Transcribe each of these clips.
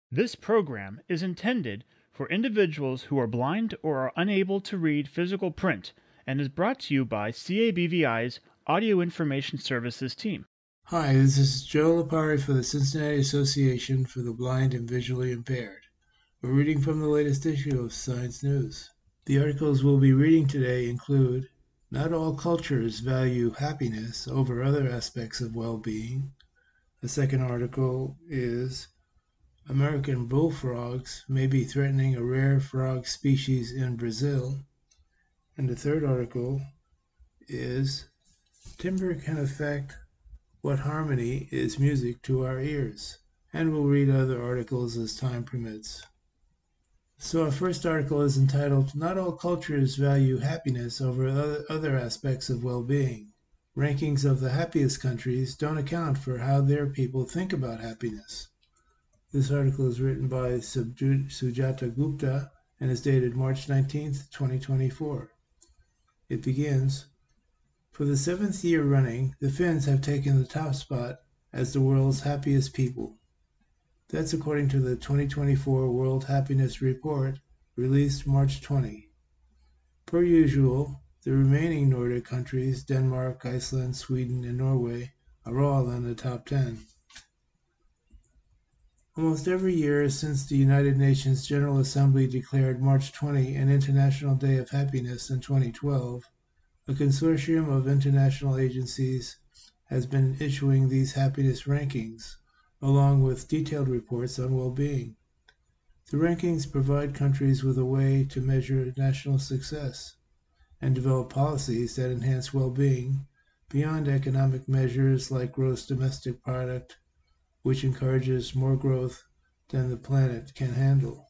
This program is intended for individuals who are blind or are unable to read physical print and is brought to you by CABVI's Audio Information Services team. Hi, this is Joe Lapari for the Cincinnati Association for the Blind and Visually Impaired. We're reading from the latest issue of Science News. The articles we'll be reading today include Not All Cultures Value Happiness Over Other Aspects of Well-Being. The second article is American bullfrogs may be threatening a rare frog species in Brazil. And the third article is Timbre can affect what harmony is music to our ears. And we'll read other articles as time permits. So our first article is entitled, Not All Cultures Value Happiness Over Other Aspects of Well-Being. Rankings of the happiest countries don't account for how their people think about happiness. This article is written by Sujata Gupta and is dated March 19th, 2024. It begins, For the 7th year running, the Finns have taken the top spot as the world's happiest people. That's according to the 2024 World Happiness Report, released March 20. Per usual, the remaining Nordic countries, Denmark, Iceland, Sweden, and Norway, are all in the top 10. Almost every year since the United Nations General Assembly declared March 20 an International Day of Happiness in 2012, a consortium of international agencies has been issuing these happiness rankings, along with detailed reports on well-being. The rankings provide countries with a way to measure national success and develop policies that enhance well-being beyond economic measures like gross domestic product, which encourages more growth than the planet can handle.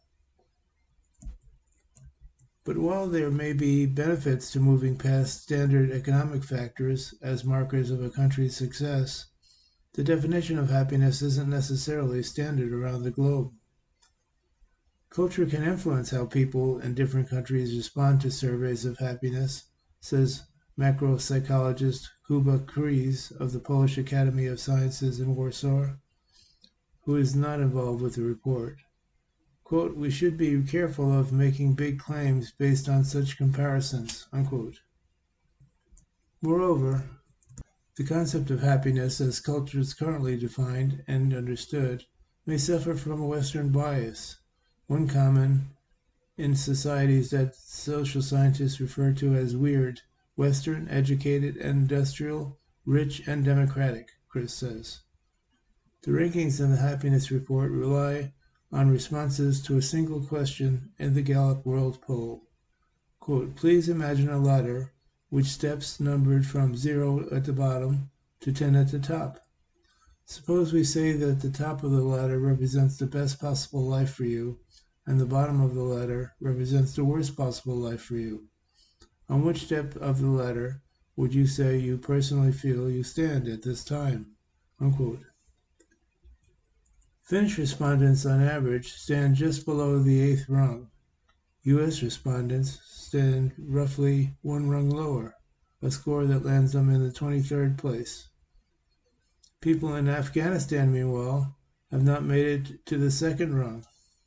But while there may be benefits to moving past standard economic factors as markers of a country's success, the definition of happiness isn't necessarily standard around the globe. Culture can influence how people in different countries respond to surveys of happiness, says macro-psychologist Kuba Kries of the Polish Academy of Sciences in Warsaw, who is not involved with the report. Quote, we should be careful of making big claims based on such comparisons, unquote. Moreover, the concept of happiness as culture is currently defined and understood may suffer from a Western bias, one common in societies that social scientists refer to as weird, Western, educated, and industrial, rich, and democratic, Kries says. The rankings in the Happiness Report rely on responses to a single question in the Gallup World Poll. Quote, please imagine a ladder which steps numbered from 0 at the bottom to 10 at the top. Suppose we say that the top of the ladder represents the best possible life for you, and the bottom of the ladder represents the worst possible life for you. On which step of the ladder would you say you personally feel you stand at this time? Unquote. Finnish respondents on average stand just below the 8th rung. U.S. respondents stand roughly one rung lower, a score that lands them in the 23rd place. People in Afghanistan, meanwhile, have not made it to the 2nd rung.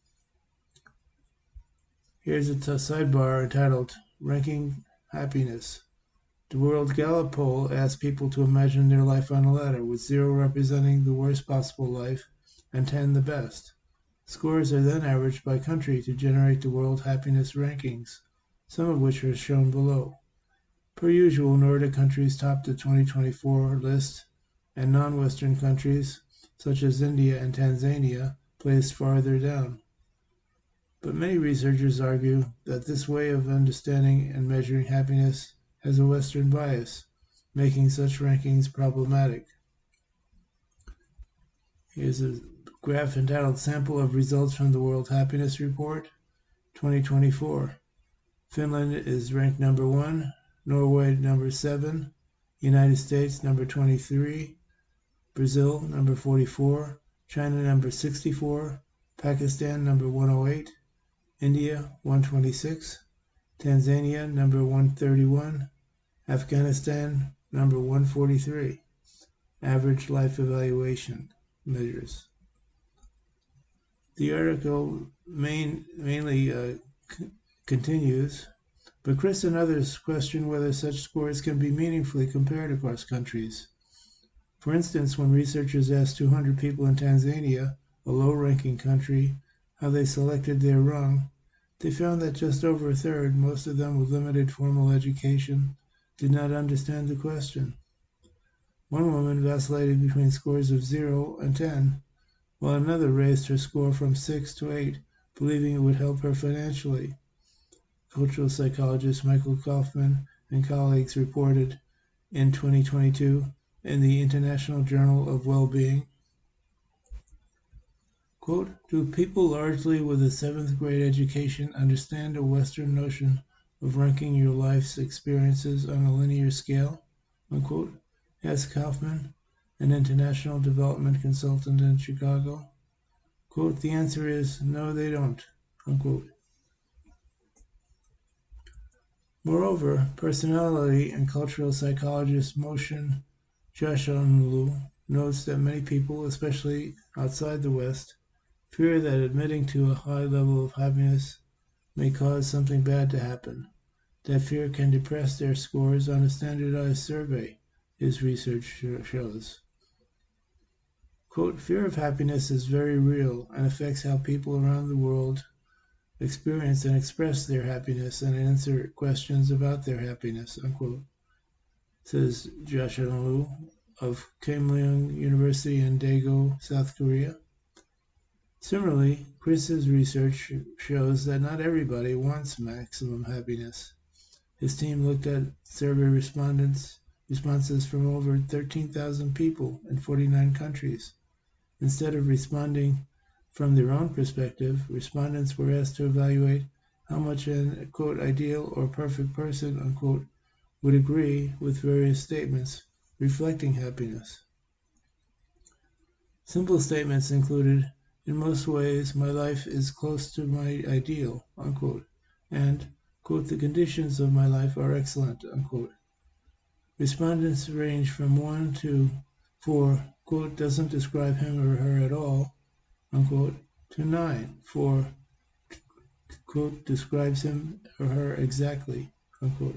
Here's a sidebar entitled Ranking Happiness. The World Gallup poll asked people to imagine their life on a ladder, with 0 representing the worst possible life and 10 the best. Scores are then averaged by country to generate the World Happiness Rankings, some of which are shown below. Per usual, Nordic countries top the 2024 list, and non-Western countries, such as India and Tanzania, placed farther down. But many researchers argue that this way of understanding and measuring happiness has a Western bias, making such rankings problematic. Here's a graph entitled Sample of Results from the World Happiness Report 2024. Finland is ranked number 1, Norway number 7, United States number 23, Brazil number 44, China number 64, Pakistan number 108, India 126, Tanzania number 131, Afghanistan number 143. Average life evaluation measures. The article mainly continues, but Chris and others question whether such scores can be meaningfully compared across countries. For instance, when researchers asked 200 people in Tanzania, a low-ranking country, how they selected their rung, they found that just over a third, most of them with limited formal education, did not understand the question. One woman vacillated between scores of 0 and 10, while another raised her score from 6 to 8, believing it would help her financially. Cultural psychologist Michael Kaufman and colleagues reported in 2022 in the International Journal of Well-Being, quote, "Do people largely with a 7th grade education understand a Western notion of ranking your life's experiences on a linear scale?" Unquote, asked Kaufman, an international development consultant in Chicago. Quote, "The answer is no, they don't." Unquote. Moreover, personality and cultural psychologist Mohsen Jashanoglu notes that many people, especially outside the West, fear that admitting to a high level of happiness may cause something bad to happen. That fear can depress their scores on a standardized survey, his research shows. Quote, "Fear of happiness is very real and affects how people around the world experience and express their happiness and answer questions about their happiness," unquote, says Jashanoglu of Keimyung University in Daegu, South Korea. Similarly, Chris's research shows that not everybody wants maximum happiness. His team looked at survey responses from over 13,000 people in 49 countries. Instead of responding from their own perspective, respondents were asked to evaluate how much an, quote, "ideal or perfect person," unquote, would agree with various statements reflecting happiness. Simple statements included, "In most ways, my life is close to my ideal," unquote, and, quote, "the conditions of my life are excellent," unquote. Respondents range from 1 to 4, quote, "doesn't describe him or her at all," unquote, to 9, for, quote, "describes him or her exactly," unquote.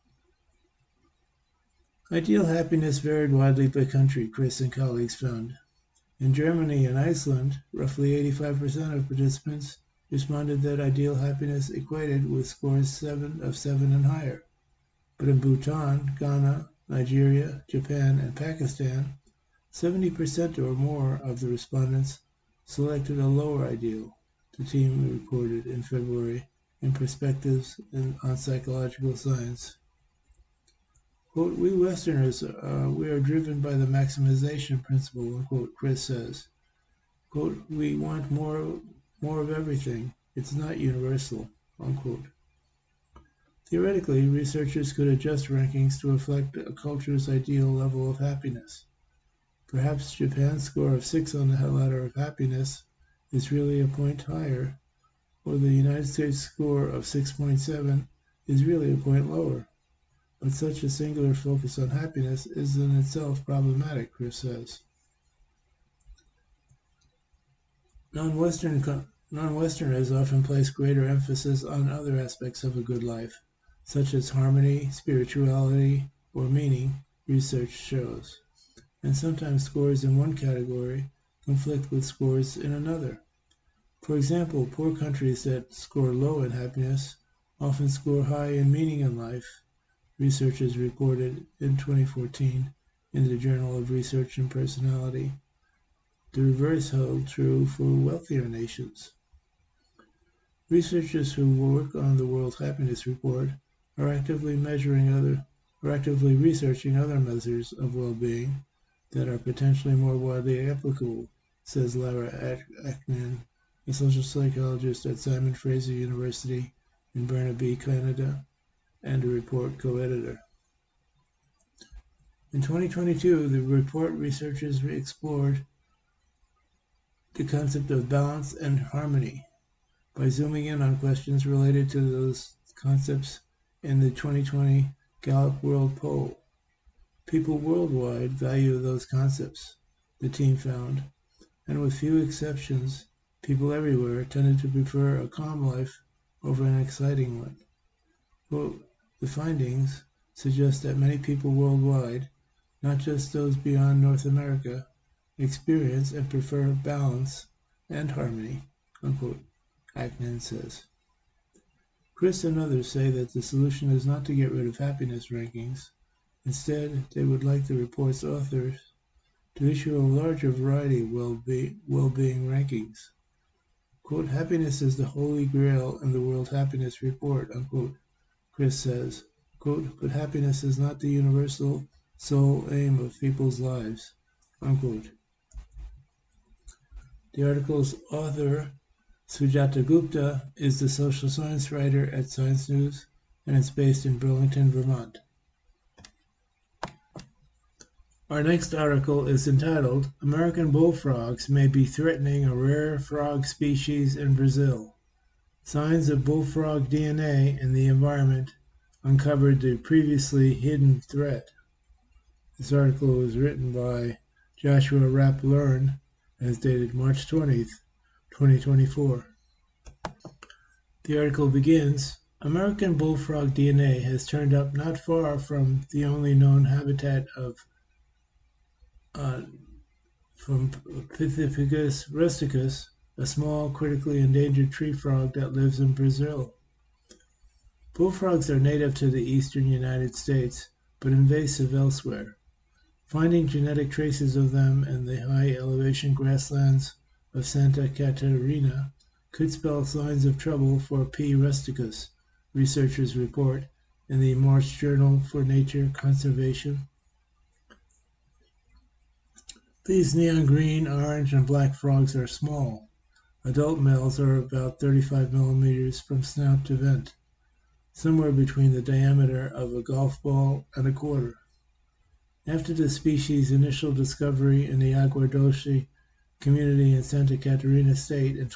Ideal happiness varied widely by country, Chris and colleagues found. In Germany and Iceland, roughly 85% of participants responded that ideal happiness equated with scores of 7 and higher. But in Bhutan, Ghana, Nigeria, Japan, and Pakistan, 70% or more of the respondents selected a lower ideal, the team reported in February in Perspectives on Psychological Science. Quote, "We Westerners, we are driven by the maximization principle," unquote, Chris says. Quote, "We want more of everything. It's not universal," unquote. Theoretically, researchers could adjust rankings to reflect a culture's ideal level of happiness. Perhaps Japan's score of 6 on the ladder of happiness is really a point higher, or the United States score of 6.7 is really a point lower. But such a singular focus on happiness is in itself problematic, Chris says. Non-Westerners often place greater emphasis on other aspects of a good life, such as harmony, spirituality, or meaning, research shows. And sometimes scores in one category conflict with scores in another. For example, poor countries that score low in happiness often score high in meaning in life, researchers reported in 2014 in the Journal of Research and Personality. The reverse held true for wealthier nations. Researchers who work on the World Happiness Report are actively researching other measures of well-being that are potentially more widely applicable, says Lara Ackman, a social psychologist at Simon Fraser University in Burnaby, Canada, and a report co-editor. In 2022, the report researchers explored the concept of balance and harmony by zooming in on questions related to those concepts in the 2020 Gallup World Poll. People worldwide value those concepts, the team found, and with few exceptions, People everywhere tended to prefer a calm life over an exciting one. Quote, the findings suggest that many people worldwide, not just those beyond North America, experience and prefer balance and harmony, unquote, Ackman says. Chris and others say that the solution is not to get rid of happiness rankings. Instead, they would like the report's authors to issue a larger variety of well-being rankings. Quote, happiness is the holy grail in the World Happiness Report, unquote, Chris says. Quote, but happiness is not the universal sole aim of people's lives, unquote. The article's author, Sujata Gupta, is the social science writer at Science News, and it's based in Burlington, Vermont. Our next article is entitled, American Bullfrogs May Be Threatening a Rare Frog Species in Brazil. Signs of bullfrog DNA in the environment uncovered the previously hidden threat. This article was written by Joshua Rapp-Learn and is dated March 20th, 2024. The article begins, American bullfrog DNA has turned up not far from the only known habitat of from Pithecus rusticus, a small, critically endangered tree frog that lives in Brazil. Bullfrogs are native to the eastern United States, but invasive elsewhere. Finding genetic traces of them in the high-elevation grasslands of Santa Catarina could spell signs of trouble for P. rusticus, researchers report in the March Journal for Nature Conservation. These neon green, orange, and black frogs are small. Adult males are about 35 millimeters from snout to vent, somewhere between the diameter of a golf ball and a quarter. After the species' initial discovery in the Agua Dulce community in Santa Catarina State in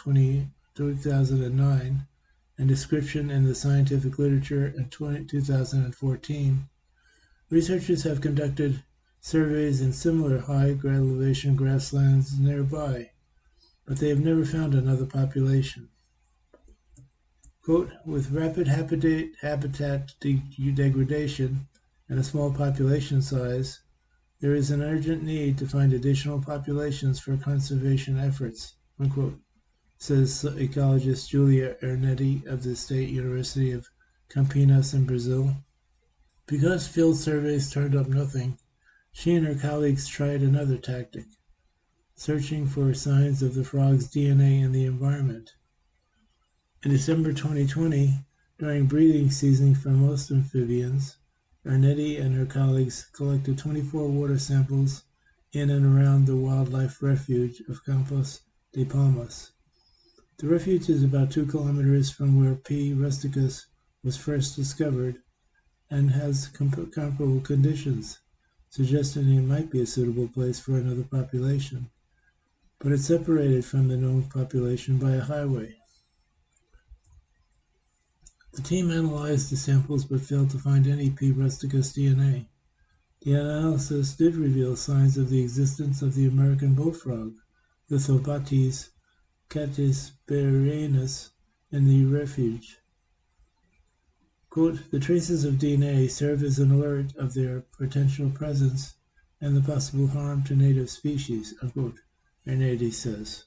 2009 and description in the scientific literature in 2014, researchers have conducted surveys in similar high elevation grasslands nearby, but they have never found another population. Quote, with rapid habitat degradation and a small population size, there is an urgent need to find additional populations for conservation efforts, unquote, says ecologist Julia Ernetti of the State University of Campinas in Brazil. Because field surveys turned up nothing, she and her colleagues tried another tactic, searching for signs of the frog's DNA in the environment. In December 2020, during breeding season for most amphibians, Ernetti and her colleagues collected 24 water samples in and around the wildlife refuge of Campos de Palmas. The refuge is about 2 kilometers from where P. rusticus was first discovered and has comparable conditions, suggesting it might be a suitable place for another population, but it's separated from the known population by a highway. The team analyzed the samples but failed to find any P. rusticus DNA. The analysis did reveal signs of the existence of the American bullfrog, Lithobates catisperennis, in the refuge. Quote, the traces of DNA serve as an alert of their potential presence and the possible harm to native species, unquote, Ernetti says.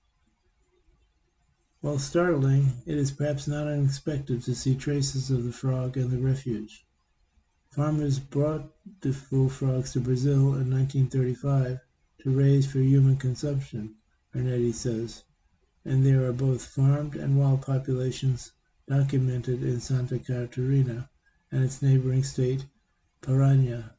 While startling, it is perhaps not unexpected to see traces of the frog in the refuge. Farmers brought the bullfrogs to Brazil in 1935 to raise for human consumption, Ernetti says, and there are both farmed and wild populations documented in Santa Catarina and its neighboring state, Paraná.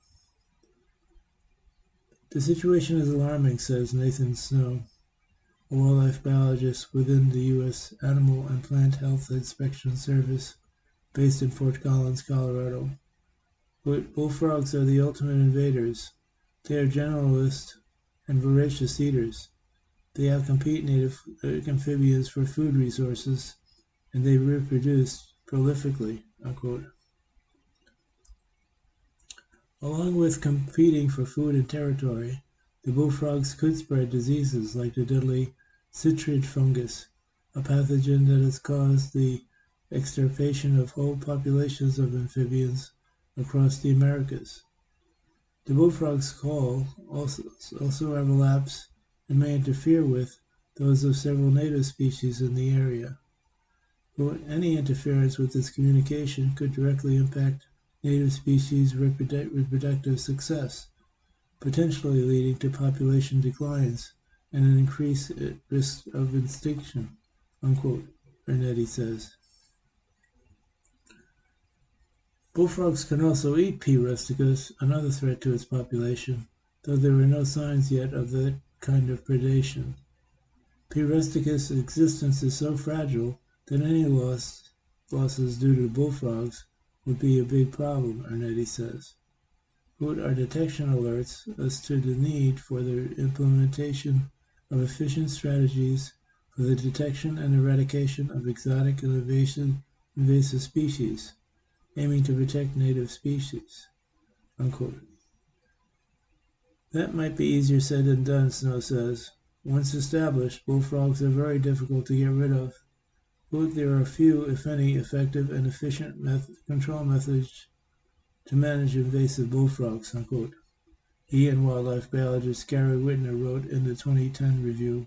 The situation is alarming, says Nathan Snow, a wildlife biologist within the U.S. Animal and Plant Health Inspection Service based in Fort Collins, Colorado. Bullfrogs are the ultimate invaders. They are generalist and voracious eaters. They outcompete native amphibians for food resources, and they reproduce prolifically, unquote. Along with competing for food and territory, the bullfrogs could spread diseases like the deadly Chytrid fungus, a pathogen that has caused the extirpation of whole populations of amphibians across the Americas. The bullfrog's call also overlaps and may interfere with those of several native species in the area. Any interference with this communication could directly impact native species' reproductive success, potentially leading to population declines and an increased risk of extinction, unquote, Ernetti says. Bullfrogs can also eat P. rusticus, another threat to its population, though there are no signs yet of that kind of predation. P. rusticus' existence is so fragile that any losses due to bullfrogs would be a big problem, Ernetti says. Our detection alerts us to the need for the implementation of efficient strategies for the detection and eradication of exotic and invasive species, aiming to protect native species, unquote. That might be easier said than done, Snow says. Once established, bullfrogs are very difficult to get rid of. There are few, if any, effective and efficient control methods to manage invasive bullfrogs, unquote. He and wildlife biologist Gary Whitner wrote in the 2010 review,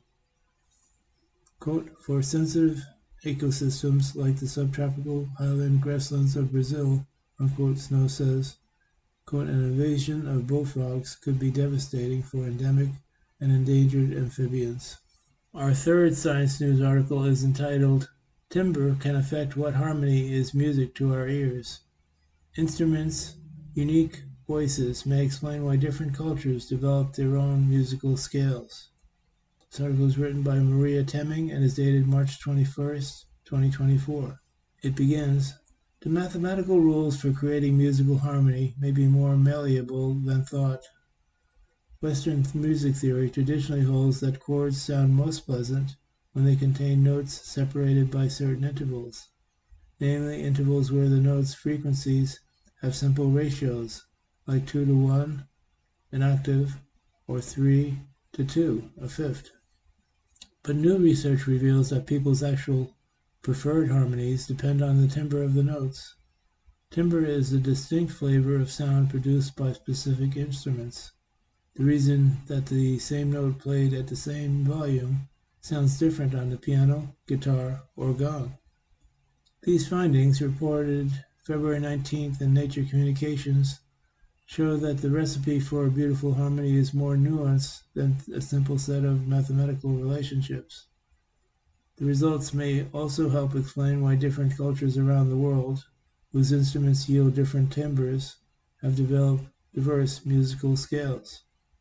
quote, for sensitive ecosystems like the subtropical highland grasslands of Brazil, unquote, Snow says, quote, an invasion of bullfrogs could be devastating for endemic and endangered amphibians. Our third Science News article is entitled, Timbre Can Affect What Harmony is Music to Our Ears. Instruments' unique voices may explain why different cultures develop their own musical scales. This article is written by Maria Temming and is dated March 21st, 2024. It begins, the mathematical rules for creating musical harmony may be more malleable than thought. Western music theory traditionally holds that chords sound most pleasant when they contain notes separated by certain intervals, namely intervals where the notes' frequencies have simple ratios, like 2 to 1, an octave, or 3 to 2, a fifth. But new research reveals that people's actual preferred harmonies depend on the timbre of the notes. Timbre is a distinct flavor of sound produced by specific instruments. The reason that the same note played at the same volume sounds different on the piano, guitar, or gong. These findings, reported February 19th in Nature Communications, show that the recipe for a beautiful harmony is more nuanced than a simple set of mathematical relationships. The results may also help explain why different cultures around the world, whose instruments yield different timbres, have developed diverse musical scales.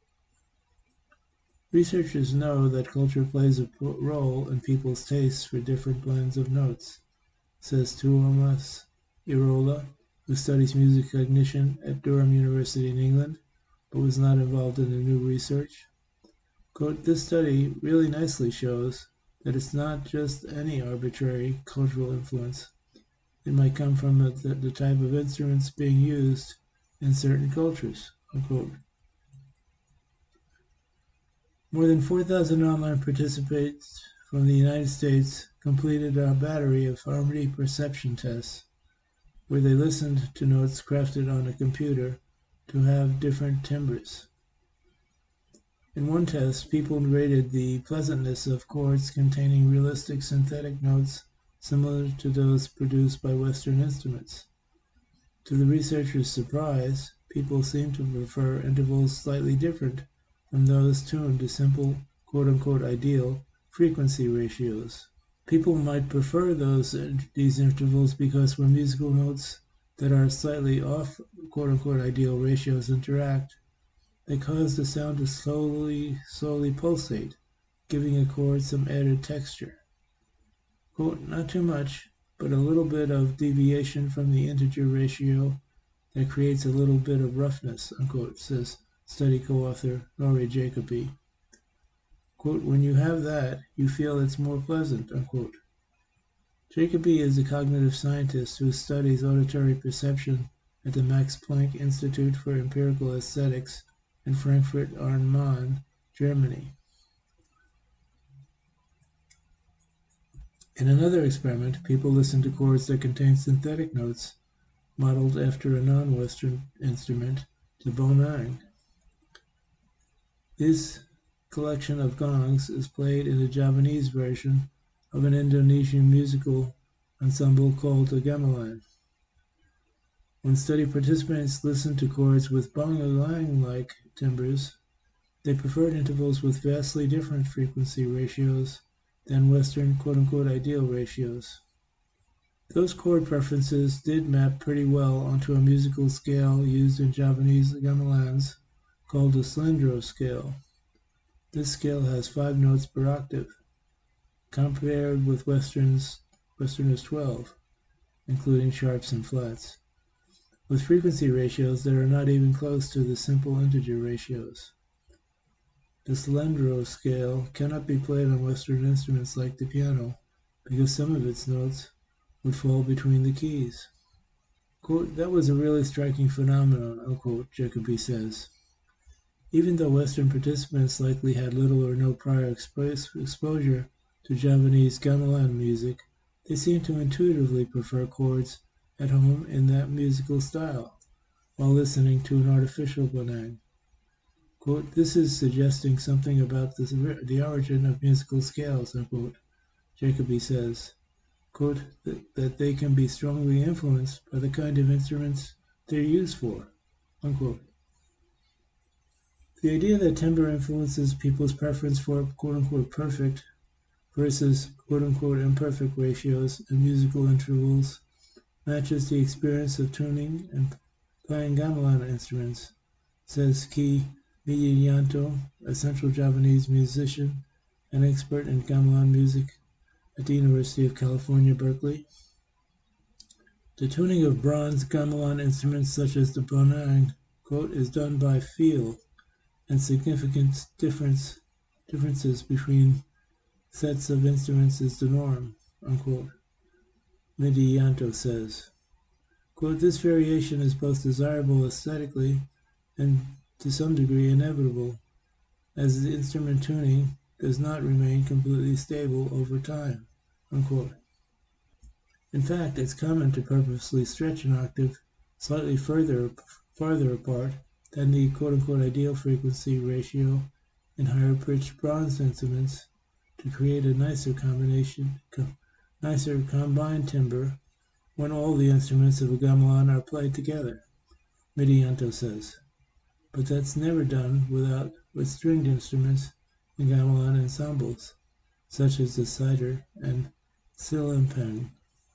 Researchers know that culture plays a role in people's tastes for different blends of notes, says Tuomas Irola, who studies music cognition at Durham University in England, but was not involved in the new research. Quote, this study really nicely shows that it's not just any arbitrary cultural influence. It might come from the type of instruments being used in certain cultures, unquote. More than 4,000 online participants from the United States completed a battery of harmony perception tests, where they listened to notes crafted on a computer to have different timbres. In one test, people rated the pleasantness of chords containing realistic synthetic notes similar to those produced by Western instruments. To the researchers' surprise, people seemed to prefer intervals slightly different from those tuned to simple, quote-unquote ideal, frequency ratios. People might prefer these intervals because when musical notes that are slightly off quote-unquote ideal ratios interact, they cause the sound to slowly pulsate, giving a chord some added texture. Quote, not too much, but a little bit of deviation from the integer ratio that creates a little bit of roughness, unquote, says study co-author Laurie Jacoby. Quote, when you have that, you feel it's more pleasant, unquote. Jacoby is a cognitive scientist who studies auditory perception at the Max Planck Institute for Empirical Aesthetics in Frankfurt am Main, Germany. In another experiment, people listened to chords that contained synthetic notes modeled after a non-Western instrument, the bonang. This collection of gongs is played in the Javanese version of an Indonesian musical ensemble called the gamelan. When study participants listened to chords with bongolang-like timbres, they preferred intervals with vastly different frequency ratios than Western quote-unquote ideal ratios. Those chord preferences did map pretty well onto a musical scale used in Javanese gamelans called the Slendro scale. This scale has 5 notes per octave, compared with Western's 12, including sharps and flats, with frequency ratios that are not even close to the simple integer ratios. The Slendro scale cannot be played on Western instruments like the piano because some of its notes would fall between the keys. Quote, "That was a really striking phenomenon," unquote, Jacobi says. Even though Western participants likely had little or no prior exposure to Javanese gamelan music, they seemed to intuitively prefer chords at home in that musical style, while listening to an artificial bonang. Quote, "This is suggesting something about the origin of musical scales," unquote, Jacobi says. Quote, "that they can be strongly influenced by the kind of instruments they're used for," unquote. The idea that timbre influences people's preference for quote-unquote perfect versus quote-unquote imperfect ratios and musical intervals matches the experience of tuning and playing gamelan instruments, says Ki Widianto, a Central Javanese musician and expert in gamelan music at the University of California, Berkeley. The tuning of bronze gamelan instruments such as the bonang, quote, "is done by feel, and significant differences between sets of instruments is the norm," unquote, Widianto says. Quote, "This variation is both desirable aesthetically and to some degree inevitable, as the instrument tuning does not remain completely stable over time," unquote. In fact, it's common to purposely stretch an octave slightly farther apart than the quote-unquote ideal frequency ratio in higher-pitched bronze instruments to create a nicer combined timbre when all the instruments of a gamelan are played together, Widianto says. But that's never done with stringed instruments in gamelan ensembles, such as the cider and silimpang.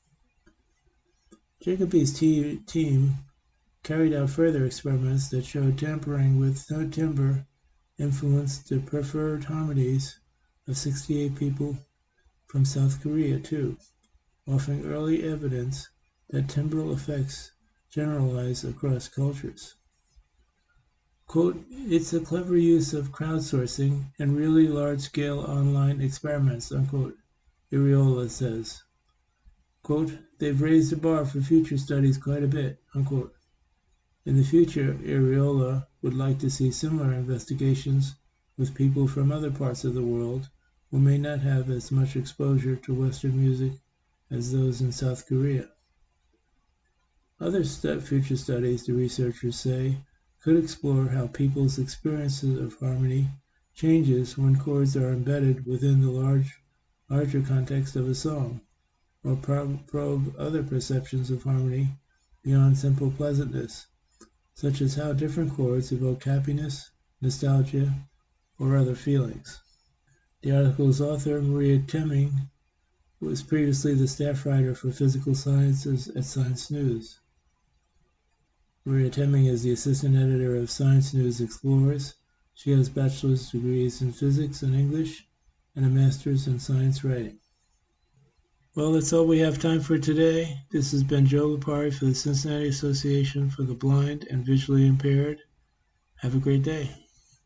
Jacobi's team carried out further experiments that showed tampering with no timbre influenced the preferred harmonies of 68 people from South Korea too, offering early evidence that timbral effects generalize across cultures. Quote, "It's a clever use of crowdsourcing and really large-scale online experiments," unquote, Iriola says. Quote, "They've raised the bar for future studies quite a bit," unquote. In the future, Iriola would like to see similar investigations with people from other parts of the world who may not have as much exposure to Western music as those in South Korea. Other future studies, the researchers say, could explore how people's experiences of harmony changes when chords are embedded within the larger context of a song, or probe other perceptions of harmony beyond simple pleasantness, such as how different chords evoke happiness, nostalgia, or other feelings. The article's author, Maria Temming, was previously the staff writer for physical sciences at Science News. Maria Temming is the assistant editor of Science News Explorers. She has bachelor's degrees in physics and English and a master's in science writing. Well, that's all we have time for today. This has been Joe Lipari for the Cincinnati Association for the Blind and Visually Impaired. Have a great day.